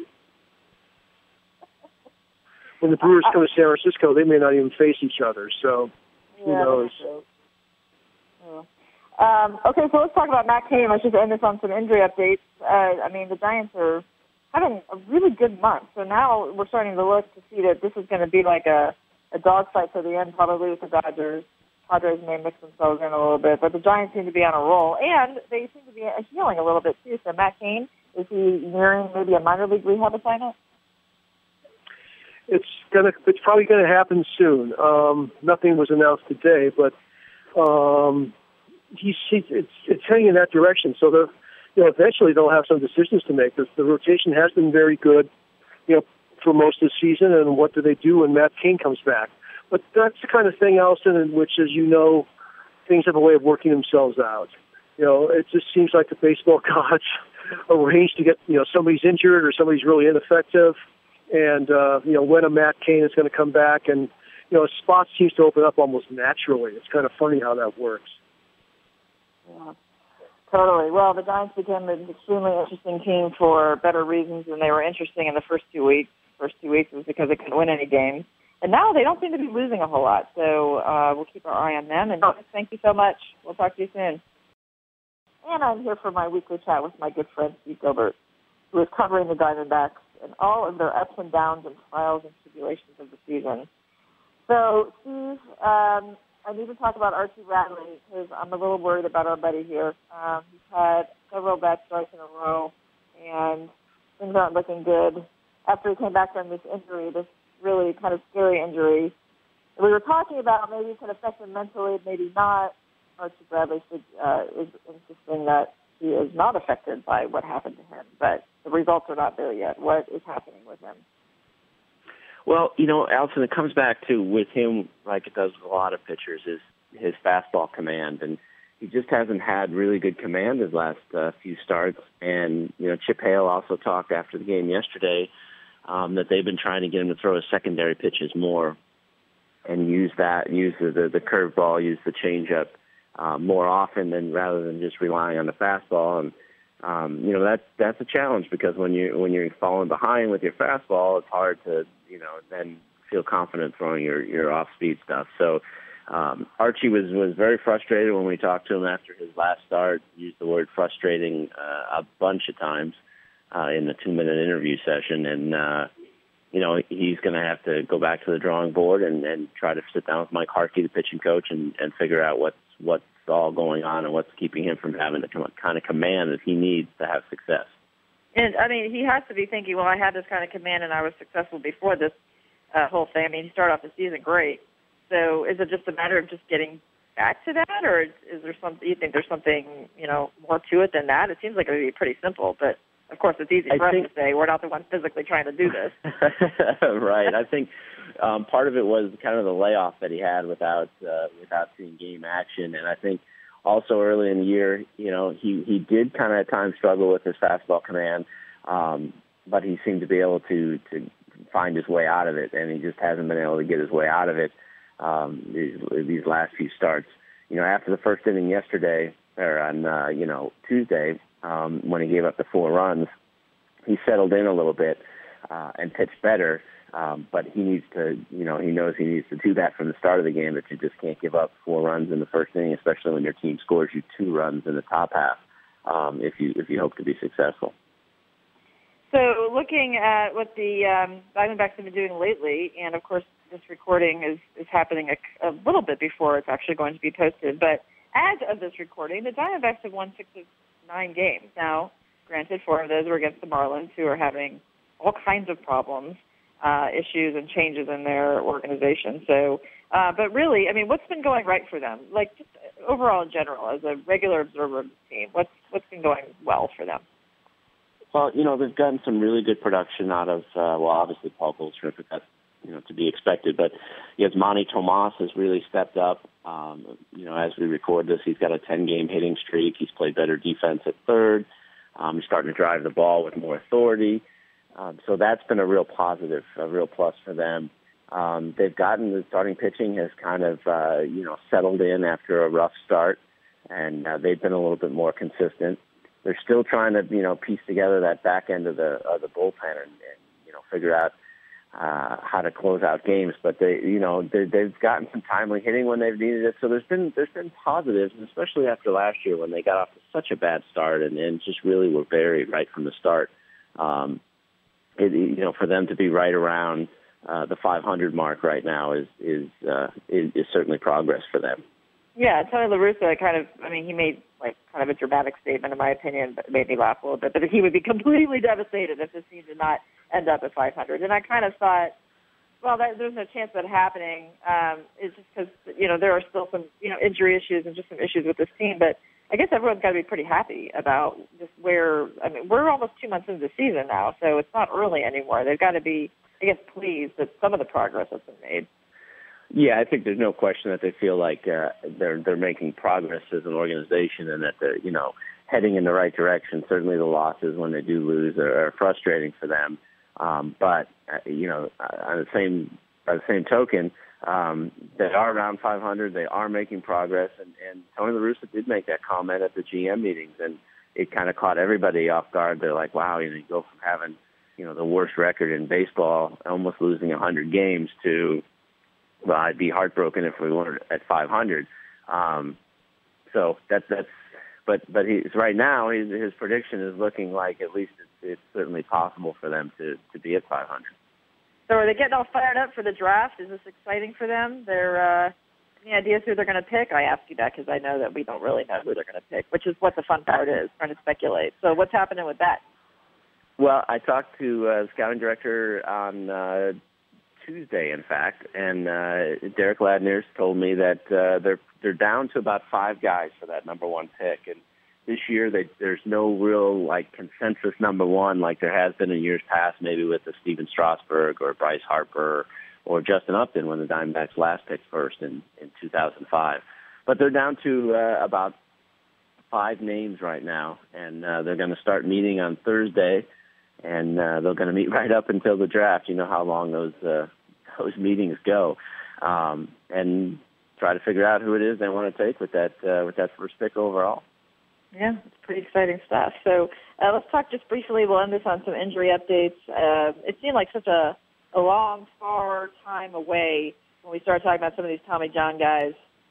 when the Brewers come to San Francisco, they may not even face each other. So yeah, who knows? Yeah. Um, okay, so let's talk about Matt Cain. Let's just end this on some injury updates. Uh, I mean, the Giants are having a really good month. So now we're starting to look to see that this is going to be like a, a dogfight to the end, probably with the Dodgers. Padres may mix themselves in a little bit, but the Giants seem to be on a roll, and they seem to be healing a little bit too. So Matt Cain, is he nearing maybe a minor league rehab assignment? It's gonna. It's probably going to happen soon. Um, nothing was announced today, but um, he's, he's it's it's heading in that direction. So the you know, eventually they'll have some decisions to make. The, the rotation has been very good, you know, for most of the season, and what do they do when Matt Cain comes back? But that's the kind of thing, Allison, in which, as you know, things have a way of working themselves out. You know, it just seems like the baseball gods arrange to get, you know, somebody's injured or somebody's really ineffective, and, uh, you know, when a Matt Cain is going to come back, and, you know, a spot seems to open up almost naturally. It's kind of funny how that works. Yeah, totally. Well, the Giants became an extremely interesting team for better reasons than they were interesting in the first two weeks. First two weeks was because they couldn't win any games. And now they don't seem to be losing a whole lot. So uh, we'll keep our eye on them. And thank you so much. We'll talk to you soon. And I'm here for my weekly chat with my good friend Steve Gilbert, who is covering the Diamondbacks and all of their ups and downs and trials and tribulations of the season. So, Steve, um, I need to talk about Archie Bradley because I'm a little worried about our buddy here. Um, he's had several bad starts in a row, and things aren't looking good. After he came back from this injury, this really kind of scary injury, we were talking about maybe it could affect him mentally, maybe not. Archie Bradley should, uh, is insisting that he is not affected by what happened to him, but the results are not there yet. What is happening with him? Well, you know, Allison, it comes back to with him, like it does with a lot of pitchers, is his fastball command, and he just hasn't had really good command his last uh, few starts. And you know, Chip Hale also talked after the game yesterday um, that they've been trying to get him to throw his secondary pitches more and use that, use the the, the curveball, use the changeup uh, more often than rather than just relying on the fastball. And um, you know, that's that's a challenge because when you when you're falling behind with your fastball, it's hard to you know then feel confident throwing your your off speed stuff. So. Um, Archie was, was very frustrated when we talked to him after his last start. Used the word frustrating uh, a bunch of times uh, in the two-minute interview session. And, uh, you know, he's going to have to go back to the drawing board and, and try to sit down with Mike Harkey, the pitching coach, and, and figure out what's, what's all going on and what's keeping him from having the kind of command that he needs to have success. And, I mean, he has to be thinking, well, I had this kind of command and I was successful before this uh, whole thing. I mean, he started off the season great. So is it just a matter of just getting back to that, or is, is there something you think there's something you know more to it than that? It seems like it would be pretty simple, but of course it's easy for I us think, to say we're not the ones physically trying to do this. Right. I think um, part of it was kind of the layoff that he had without uh, without seeing game action, and I think also early in the year, you know, he he did kind of at times struggle with his fastball command, um, but he seemed to be able to to find his way out of it, and he just hasn't been able to get his way out of it. Um, these, these last few starts, you know, after the first inning yesterday, or on, uh, you know, Tuesday, um, when he gave up the four runs, he settled in a little bit uh, and pitched better. Um, but he needs to, you know, he knows he needs to do that from the start of the game, that you just can't give up four runs in the first inning, especially when your team scores you two runs in the top half, um, if you if you hope to be successful. So looking at what the um, Diamondbacks have been doing lately, and of course this recording is, is happening a, a little bit before it's actually going to be posted, but as of this recording, the Diamondbacks have won six of nine games. Now, granted, four of those were against the Marlins, who are having all kinds of problems, uh, issues, and changes in their organization. So, uh, but really, I mean, what's been going right for them? Like, just overall in general, as a regular observer of the team, what's what's been going well for them? Well, you know, they've gotten some really good production out of, uh, well, obviously Paul Goldschmidt, but that's, you know, to be expected. But yes, Manny Tomas has really stepped up. Um, you know, as we record this, he's got a ten-game hitting streak. He's played better defense at third. Um, he's starting to drive the ball with more authority. Um, so that's been a real positive, a real plus for them. Um, they've gotten the starting pitching has kind of, uh, you know, settled in after a rough start, and uh, they've been a little bit more consistent. They're still trying to, you know, piece together that back end of the of the bullpen and, and you know, figure out uh, how to close out games. But they, you know, they, they've gotten some timely hitting when they've needed it. So there's been there's been positives, especially after last year when they got off to such a bad start and, and just really were buried right from the start. Um, it, you know, for them to be right around uh, the five hundred mark right now is is, uh, is is certainly progress for them. Yeah, Tony La Russa kind of, I mean, he made like kind of a dramatic statement, in my opinion, but it made me laugh a little bit. But he would be completely devastated if this team did not end up at five hundred. And I kind of thought, well, that, there's no chance of that happening. Um, it's just because, you know, there are still some, you know, injury issues and just some issues with this team. But I guess everyone's got to be pretty happy about just where. I mean, we're almost two months into the season now, so it's not early anymore. They've got to be, I guess, pleased that some of the progress has been made. Yeah, I think there's no question that they feel like uh, they're they're making progress as an organization, and that they're you know heading in the right direction. Certainly, the losses when they do lose are, are frustrating for them. Um, but uh, you know, on the same by the same token, um, they are around five hundred. They are making progress, and, and Tony La Russa did make that comment at the G M meetings, and it kind of caught everybody off guard. They're like, "Wow, you know, you go from having you know the worst record in baseball, almost losing one hundred games, to well, I'd be heartbroken if we weren't at five hundred." Um, so that's that's. But but he's right now. His, his prediction is looking like at least it's, it's certainly possible for them to, to be at five hundred. So are they getting all fired up for the draft? Is this exciting for them? They're uh, any ideas who they're going to pick? I ask you that because I know that we don't really know who they're going to pick, which is what the fun part is, trying to speculate. So what's happening with that? Well, I talked to uh, the scouting director on uh, Tuesday, in fact, and uh, Derek Ladner's told me that uh, they're they're down to about five guys for that number one pick, and this year they, there's no real like consensus number one like there has been in years past, maybe with the Steven Strasburg or Bryce Harper or Justin Upton when the Diamondbacks last picked first in, in two thousand five. But they're down to uh, about five names right now, and uh, they're going to start meeting on Thursday. And uh, they're going to meet right up until the draft. You know how long those uh, those meetings go, um, and try to figure out who it is they want to take with that uh, with that first pick overall. Yeah, it's pretty exciting stuff. So uh, let's talk just briefly. We'll end this on some injury updates. Uh, it seemed like such a, a long, far time away when we started talking about some of these Tommy John guys,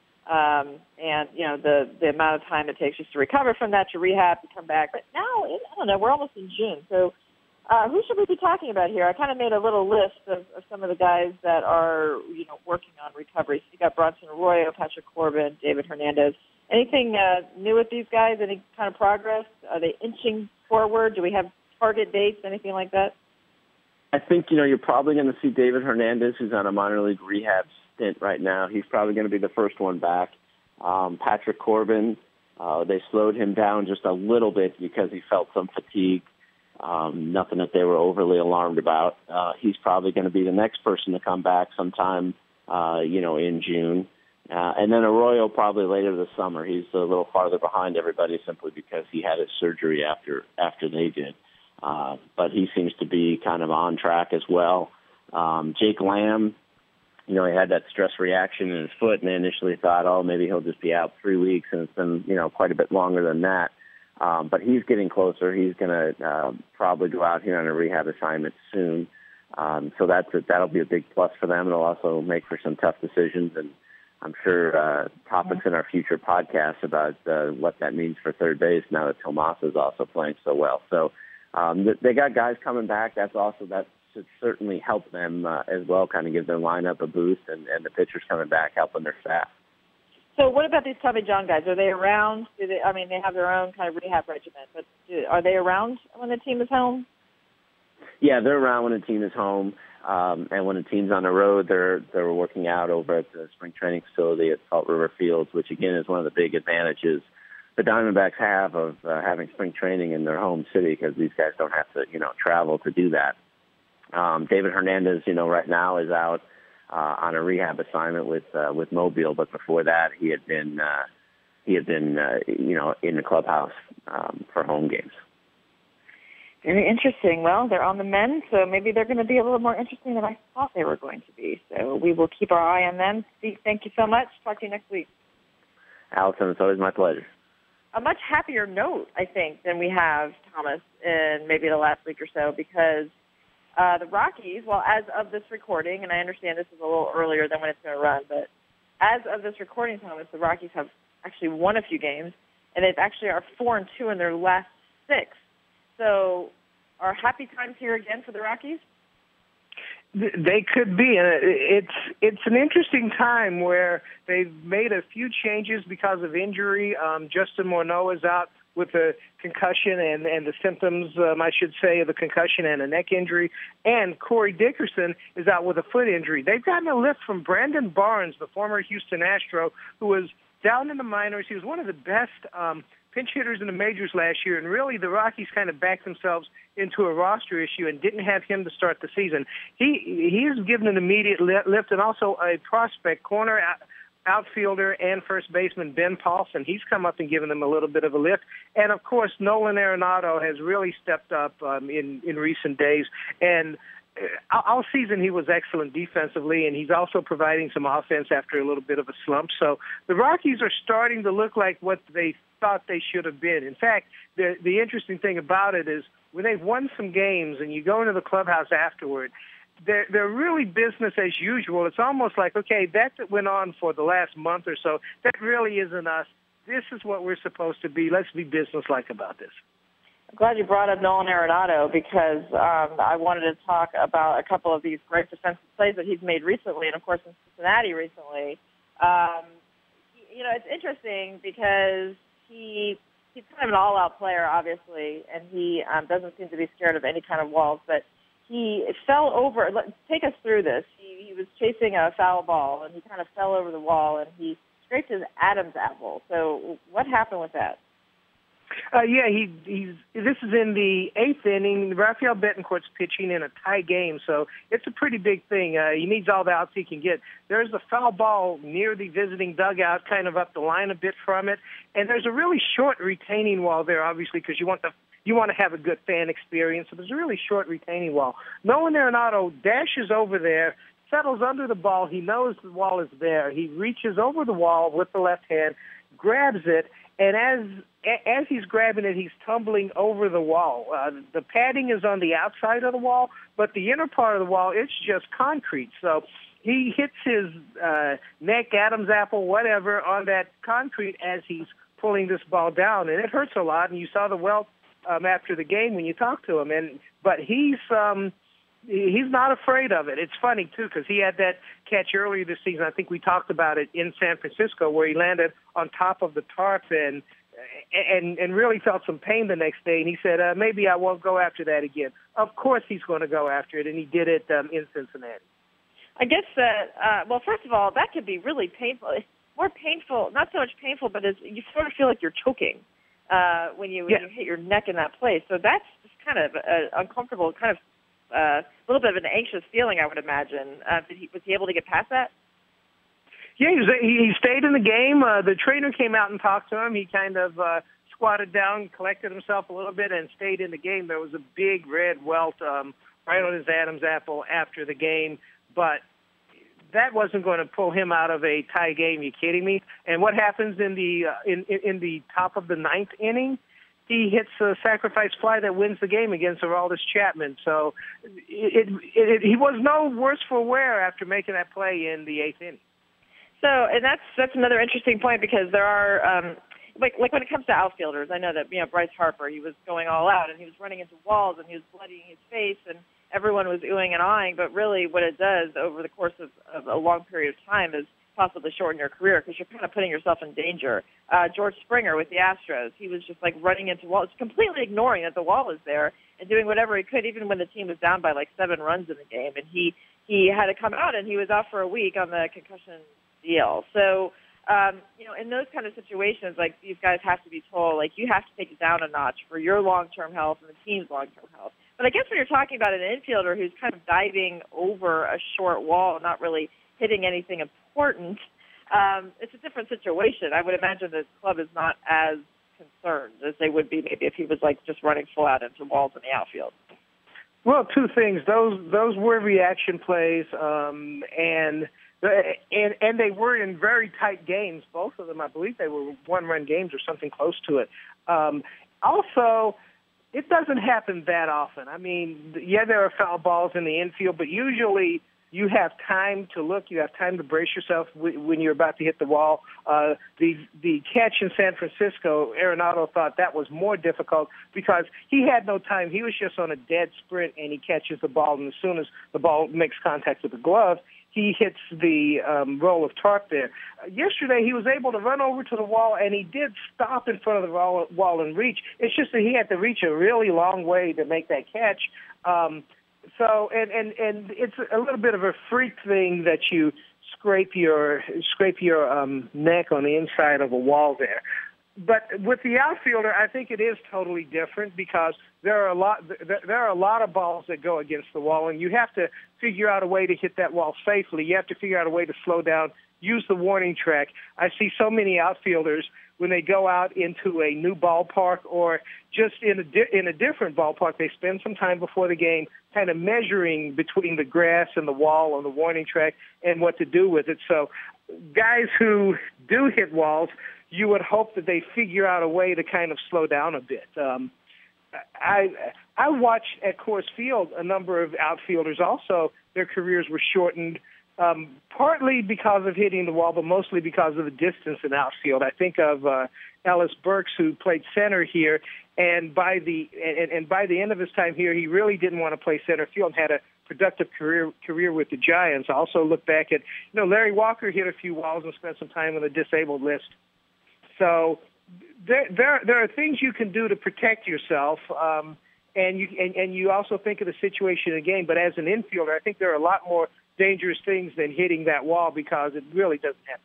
um, and you know the the amount of time it takes just to recover from that, to rehab, to come back. But now, I don't know. We're almost in June, so. Uh, who should we be talking about here? I kind of made a little list of, of some of the guys that are, you know, working on recovery. So you got Bronson Arroyo, Patrick Corbin, David Hernandez. Anything uh, new with these guys? Any kind of progress? Are they inching forward? Do we have target dates? Anything like that? I think, you know, you're probably going to see David Hernandez, who's on a minor league rehab stint right now. He's probably going to be the first one back. Um, Patrick Corbin, uh, they slowed him down just a little bit because he felt some fatigue. Um, nothing that they were overly alarmed about. Uh, he's probably going to be the next person to come back sometime, uh, you know, in June. Uh, and then Arroyo probably later this summer. He's a little farther behind everybody simply because he had his surgery after after they did. Uh, but he seems to be kind of on track as well. Um, Jake Lamb, you know, he had that stress reaction in his foot, and they initially thought, oh, maybe he'll just be out three weeks, and it's been, you know, quite a bit longer than that. Um, but he's getting closer. He's going to uh, probably go out here on a rehab assignment soon. Um, so that's a, that'll be a big plus for them. It'll also make for some tough decisions, and I'm sure uh, topics in our future podcasts about uh, what that means for third base now that Tomas is also playing so well. So um, they got guys coming back. That's also that should certainly help them uh, as well, kind of give their lineup a boost, and, and the pitchers coming back helping their staff. So what about these Tommy John guys? Are they around? Do they, I mean, they have their own kind of rehab regimen, but do, are they around when the team is home? Yeah, they're around when the team is home, um, and when the team's on the road, they're they're working out over at the spring training facility at Salt River Fields, which again is one of the big advantages the Diamondbacks have of uh, having spring training in their home city, because these guys don't have to, you know, travel to do that. Um, David Hernandez, you know, right now is out Uh, on a rehab assignment with uh, with Mobile, but before that he had been uh, he had been uh, you know in the clubhouse um, for home games. Very interesting. Well, they're on the mend, so maybe they're going to be a little more interesting than I thought they were going to be. So we will keep our eye on them. Steve, thank you so much. Talk to you next week. Allison, it's always my pleasure. A much happier note, I think, than we have, Thomas, in maybe the last week or so, because Uh, the Rockies, well, as of this recording, and I understand this is a little earlier than when it's going to run, but as of this recording, Thomas, the Rockies have actually won a few games, and they actually are four and two in their last six. So, are happy times here again for the Rockies? They could be, and it's it's an interesting time where they've made a few changes because of injury. Um, Justin Morneau is out with a concussion and, and the symptoms, um, I should say, of the concussion and a neck injury. And Corey Dickerson is out with a foot injury. They've gotten a lift from Brandon Barnes, the former Houston Astro, who was down in the minors. He was one of the best um, pinch hitters in the majors last year, and really the Rockies kind of backed themselves into a roster issue and didn't have him to start the season. He he is given an immediate lift, and also a prospect corner outfielder and first baseman Ben Paulson. He's come up and given them a little bit of a lift. And, of course, Nolan Arenado has really stepped up um, in, in recent days. And all season he was excellent defensively, and he's also providing some offense after a little bit of a slump. So the Rockies are starting to look like what they thought they should have been. In fact, the the interesting thing about it is when they've won some games and you go into the clubhouse afterward, they're, they're really business as usual. It's almost like, okay, that went on for the last month or so. That really isn't us. This is what we're supposed to be. Let's be businesslike about this. I'm glad you brought up Nolan Arenado because um, I wanted to talk about a couple of these great defensive plays that he's made recently, and, of course, in Cincinnati recently. Um, you know, it's interesting because he he's kind of an all-out player, obviously, and he um, doesn't seem to be scared of any kind of walls, but he fell over. Let, take us through this. He, he was chasing a foul ball, and he kind of fell over the wall, and he scraped his Adam's apple. So what happened with that? Uh, yeah, he he's. This is in the eighth inning. Rafael Betancourt's pitching in a tie game, so it's a pretty big thing. Uh, he needs all the outs he can get. There's a foul ball near the visiting dugout, kind of up the line a bit from it, and there's a really short retaining wall there, obviously, because you want the you want to have a good fan experience. So there's a really short retaining wall. Nolan Arenado dashes over there, settles under the ball. He knows the wall is there. He reaches over the wall with the left hand, grabs it. And as as he's grabbing it, he's tumbling over the wall. Uh, the padding is on the outside of the wall, but the inner part of the wall, it's just concrete. So he hits his uh, neck, Adam's apple, whatever, on that concrete as he's pulling this ball down. And it hurts a lot, and you saw the welt um, after the game when you talked to him. And But he's... Um, He's not afraid of it. It's funny, too, because he had that catch earlier this season. I think we talked about it in San Francisco where he landed on top of the tarp and and, and really felt some pain the next day. And he said, uh, maybe I won't go after that again. Of course he's going to go after it, and he did it um, in Cincinnati. I guess that, uh, well, first of all, that could be really painful. It's more painful, not so much painful, but it's, you sort of feel like you're choking uh, when, you, when yeah. you hit your neck in that place. So that's just kind of uh, uncomfortable, kind of Uh, a little bit of an anxious feeling, I would imagine. Uh, did he, was he able to get past that? Yeah, he, was, he, he stayed in the game. Uh, the trainer came out and talked to him. He kind of uh, squatted down, collected himself a little bit, and stayed in the game. There was a big red welt um, right on his Adam's apple after the game, but that wasn't going to pull him out of a tie game. Are you kidding me? And what happens in the uh, in, in the top of the ninth inning? He hits a sacrifice fly that wins the game against Aroldis Chapman. So it, it, it, he was no worse for wear after making that play in the eighth inning. So, and that's that's another interesting point because there are, um, like like when it comes to outfielders, I know that you know Bryce Harper, he was going all out and he was running into walls and he was bloodying his face and everyone was oohing and ahhing. But really, what it does over the course of, of a long period of time is possibly shorten your career because you're kind of putting yourself in danger. Uh, George Springer with the Astros, he was just like running into walls, completely ignoring that the wall was there and doing whatever he could, even when the team was down by like seven runs in the game. And he, he had to come out and he was out for a week on the concussion deal. So, um, you know, in those kind of situations, like these guys have to be told, like you have to take it down a notch for your long-term health and the team's long-term health. But I guess when you're talking about an infielder who's kind of diving over a short wall, not really hitting anything important, um, it's a different situation. I would imagine the club is not as concerned as they would be maybe if he was like just running full out into walls in the outfield. Well, two things. Those those were reaction plays, um, and and and they were in very tight games. Both of them, I believe, they were one-run games or something close to it. Um, also, it doesn't happen that often. I mean, yeah, there are foul balls in the infield, but usually you have time to look. You have time to brace yourself when you're about to hit the wall. Uh, the the catch in San Francisco, Arenado thought that was more difficult because he had no time. He was just on a dead sprint, and he catches the ball, and as soon as the ball makes contact with the glove, he hits the um, roll of tarp there. Uh, yesterday, he was able to run over to the wall, and he did stop in front of the wall, wall and reach. It's just that he had to reach a really long way to make that catch. Um, So, and, and, and it's a little bit of a freak thing that you scrape your scrape your um, neck on the inside of a wall there. But with the outfielder, I think it is totally different because there are a lot there are a lot of balls that go against the wall, and you have to figure out a way to hit that wall safely. You have to figure out a way to slow down, use the warning track. I see so many outfielders when they go out into a new ballpark or just in a di- in a different ballpark, they spend some time before the game kind of measuring between the grass and the wall on the warning track and what to do with it. So guys who do hit walls, you would hope that they figure out a way to kind of slow down a bit. Um, I I watched at Coors Field a number of outfielders also. Their careers were shortened, um, partly because of hitting the wall, but mostly because of the distance in outfield. I think of uh, Ellis Burks, who played center here, and by the and, and by the end of his time here, he really didn't want to play center field and had a productive career career with the Giants. I also look back at, you know, Larry Walker hit a few walls and spent some time on the disabled list. So there, there, there are things you can do to protect yourself, um, and you and, and you also think of the situation in the game. But as an infielder, I think there are a lot more dangerous things than hitting that wall because it really doesn't happen.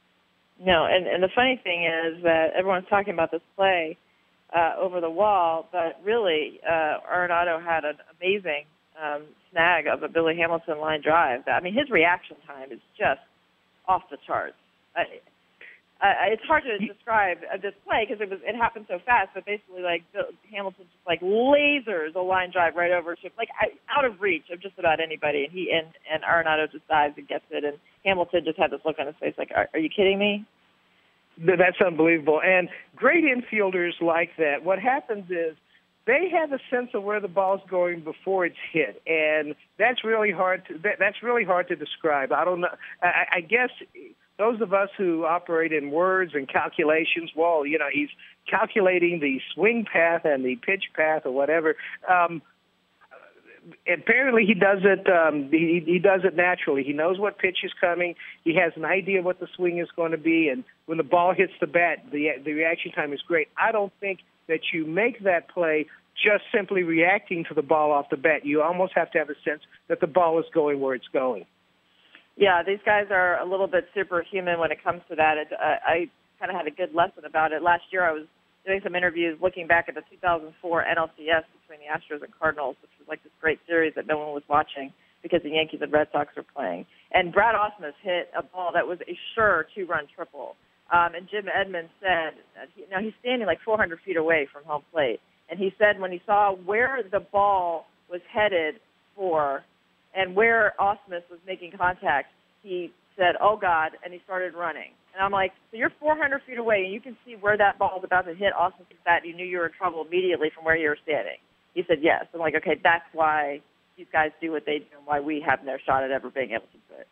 No, and, and the funny thing is that everyone's talking about this play uh, over the wall, but really uh, Arenado had an amazing um, snag of a Billy Hamilton line drive. I mean, his reaction time is just off the charts. I, Uh, it's hard to describe uh, this play because it was it happened so fast. But basically, like Bill, Hamilton just like lasers a line drive right over to like out of reach of just about anybody, and he and and Arenado just dives and gets it, and Hamilton just had this look on his face like, "Are, are you kidding me?" That's unbelievable. And great infielders like that. What happens is they have a sense of where the ball's going before it's hit, and that's really hard to that, that's really hard to describe. I don't know. I, I guess. Those of us who operate in words and calculations, well, you know, he's calculating the swing path and the pitch path or whatever. Um, apparently, he does it. Um, he, he does it naturally. He knows what pitch is coming. He has an idea what the swing is going to be, and when the ball hits the bat, the the reaction time is great. I don't think that you make that play just simply reacting to the ball off the bat. You almost have to have a sense that the ball is going where it's going. Yeah, these guys are a little bit superhuman when it comes to that. It, uh, I kind of had a good lesson about it. Last year I was doing some interviews looking back at the two thousand four N L C S between the Astros and Cardinals, which was like this great series that no one was watching because the Yankees and Red Sox were playing. And Brad Ausmus hit a ball that was a sure two-run triple. Um, and Jim Edmonds said, that he, now he's standing like four hundred feet away from home plate, and he said when he saw where the ball was headed for and where Ausmus was making contact, he said, "Oh, God," and he started running. And I'm like, so you're four hundred feet away, and you can see where that ball is about to hit Ausmus's bat, and you knew you were in trouble immediately from where you were standing. He said, yes. I'm like, okay, that's why these guys do what they do and why we have no shot at ever being able to do it.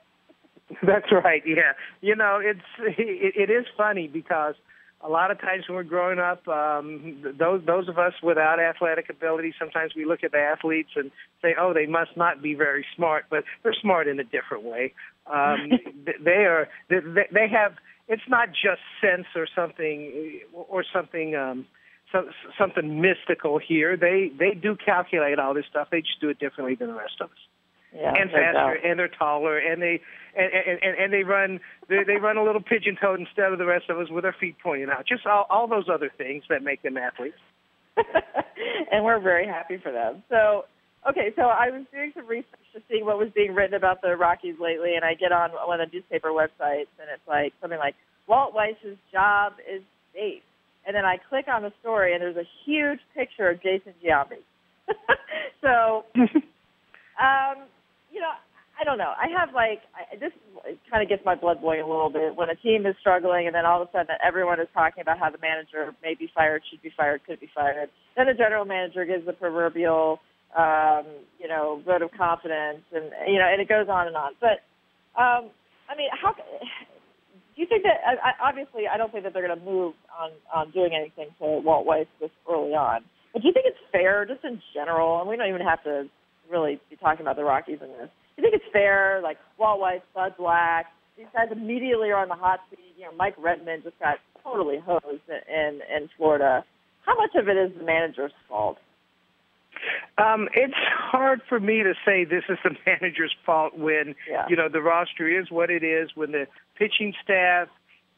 That's right, yeah. You know, it's it, it is funny because a lot of times when we're growing up, um, those those of us without athletic ability, sometimes we look at the athletes and say, "Oh, they must not be very smart," but they're smart in a different way. Um, they are they, they have. It's not just sense or something or something um, so, something mystical here. They they do calculate all this stuff. They just do it differently than the rest of us. Yeah, and faster, and they're taller, and they and and, and they run they, they run a little pigeon-toed instead of the rest of us with their feet pointing out. Just all, all those other things that make them athletes. And we're very happy for them. So, okay, so I was doing some research to see what was being written about the Rockies lately, and I get on one of the newspaper websites, and it's like something like Walt Weiss's job is safe, and then I click on the story, and there's a huge picture of Jason Giambi. So. Um, you know, I don't know. I have like I, this kind of gets my blood boiling a little bit when a team is struggling, and then all of a sudden everyone is talking about how the manager may be fired, should be fired, could be fired. Then the general manager gives the proverbial, um, you know, vote of confidence, and you know, and it goes on and on. But um, I mean, how do you think that? I, obviously, I don't think that they're going to move on on doing anything to Walt Weiss this early on. But do you think it's fair, just in general? And we don't even have to really be talking about the Rockies in this. Do you think it's fair, like Walt Weiss, Bud Black, these guys immediately are on the hot seat? You know, Mike Redmond just got totally hosed in, in Florida. How much of it is the manager's fault? Um, it's hard for me to say this is the manager's fault when, yeah. you know, the roster is what it is, when the pitching staff,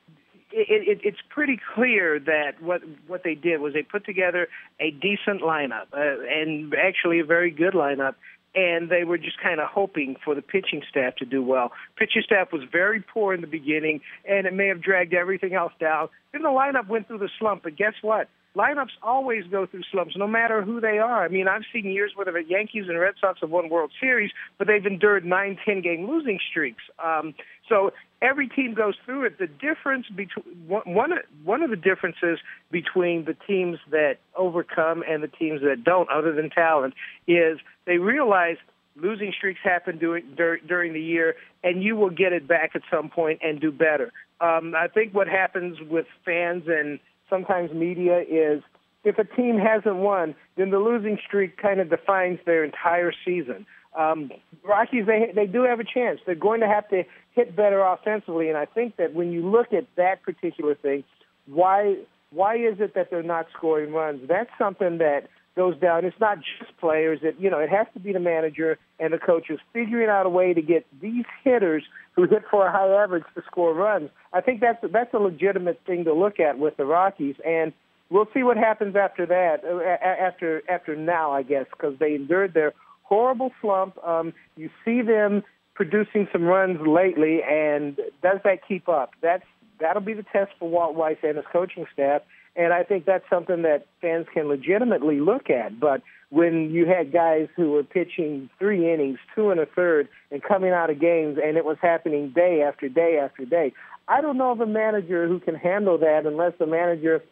it, it, it's pretty clear that what what they did was they put together a decent lineup, uh, and actually a very good lineup, and they were just kind of hoping for the pitching staff to do well. Pitching staff was very poor in the beginning, and it may have dragged everything else down. Then the lineup went through the slump, but guess what? Lineups always go through slumps, no matter who they are. I mean, I've seen years where the Yankees and Red Sox have won World Series, but they've endured nine, ten-game losing streaks. Um, so every team goes through it. The difference between one one of the differences between the teams that overcome and the teams that don't, other than talent, is they realize losing streaks happen during during the year, and you will get it back at some point and do better. Um, I think what happens with fans and sometimes media is if a team hasn't won, then the losing streak kind of defines their entire season. Um, Rockies, they they do have a chance. They're going to have to hit better offensively, and I think that when you look at that particular thing, why why is it that they're not scoring runs? That's something that goes down. It's not just players. It you know it has to be the manager and the coaches figuring out a way to get these hitters who hit for a high average to score runs. I think that's that's a legitimate thing to look at with the Rockies, and we'll see what happens after that. After after now, I guess, because they endured their horrible slump. Um, you see them producing some runs lately, and does that keep up? That's that'll be the test for Walt Weiss and his coaching staff. And I think that's something that fans can legitimately look at. But when you had guys who were pitching three innings, two and a third, and coming out of games, and it was happening day after day after day, I don't know of a manager who can handle that unless the manager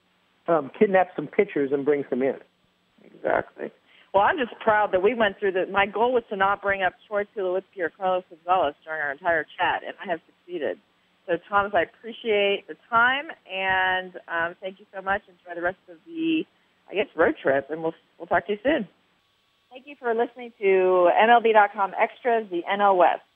um, kidnaps some pitchers and brings them in. Exactly. Well, I'm just proud that we went through the. My goal was to not bring up Troy Tulowitzki or Carlos Gonzalez during our entire chat, and I have succeeded. So, Thomas, I appreciate the time, and um, thank you so much. Enjoy the rest of the, I guess, road trip, and we'll we'll talk to you soon. Thank you for listening to M L B dot com Extras, the N L West.